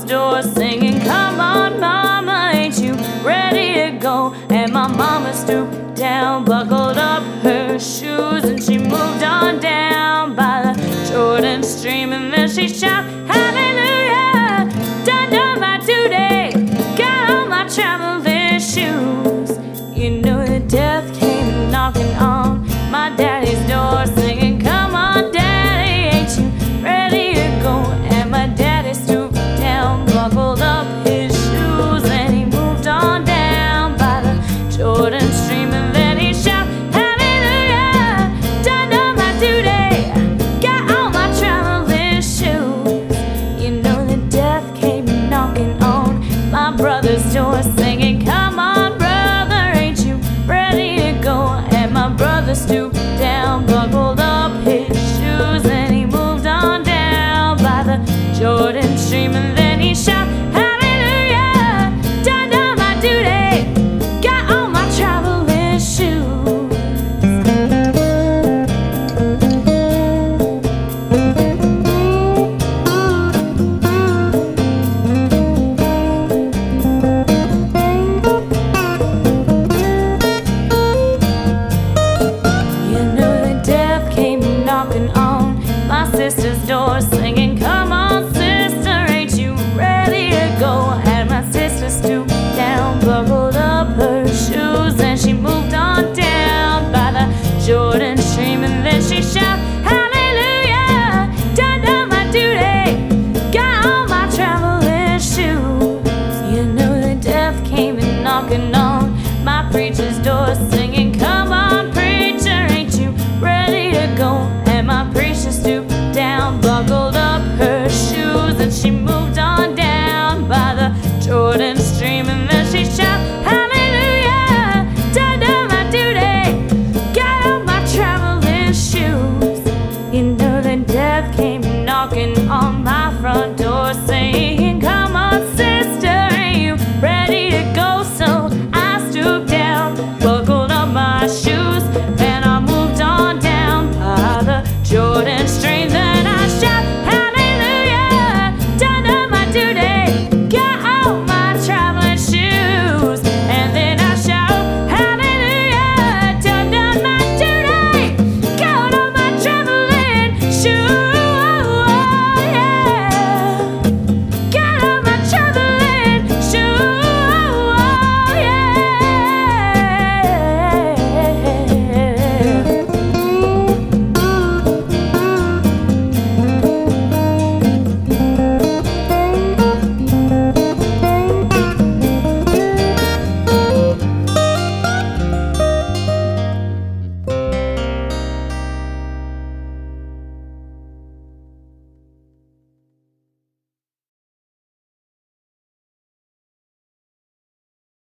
mama's door singing, "Come on, mama, ain't you ready to go?" And my mama stooped down, buckled up her shoes, and she moved on down by the Jordan stream. And then she shouted, "Hallelujah, done my duty, got on my traveling shoes." You know that death came knocking on my daddy's door singing, "Come on, daddy, ain't you ready to go?" And my daddy stooped down, buckled up his shoes, and he moved on down by the Jordan stream. And then he shouted, "Hallelujah, done my duty, got on my traveling shoes." You know that death came knocking on my brother's door singing, "Come on, brother, ain't you ready to go?" And my brother stooped down, buckled up his shoes, and he moved on down by the Jordan stream. And